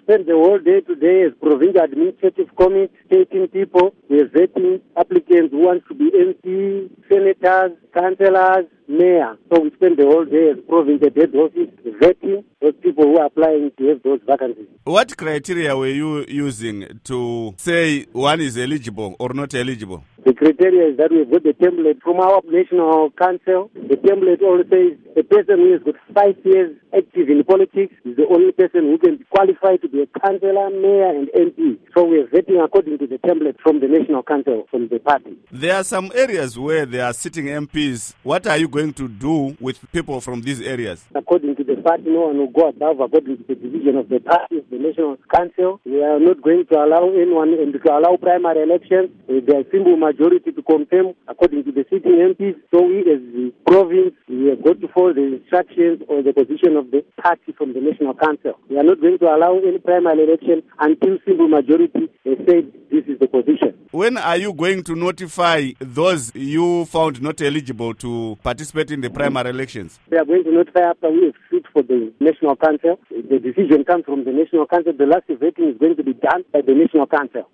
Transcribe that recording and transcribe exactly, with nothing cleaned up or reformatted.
spent the whole day today as provincial administrative committee, taking people. We're vetting applicants who want to be M P, senators, councillors, mayor. So we spent the whole day as provincial head office vetting those people who are applying to have those vacancies. What criteria were you using to say one is eligible or not eligible? The criteria is that we've got the template from our national council. The template also says a person who has got five years active in politics is the only person who can qualify to be a councillor, mayor, and M P. So we are vetting according to the template from the national council, from the party. There are some areas where there are sitting M Ps. What are you going to do with people from these areas? According to the party, no one will go above according to the division of the party, the national council. We are not going to allow anyone and to allow primary elections. There are simple majority to confirm according to the sitting M Ps. So we as the province, we are going to follow the instructions or the position of the party from the national council. We are not going to allow any primary election until simple majority they say this is the position. When are you going to notify those you found not eligible to participate in the primary elections? We are going to notify after we have fit for the national council. The decision comes from the national council. The last vetting is going to be done by the national council.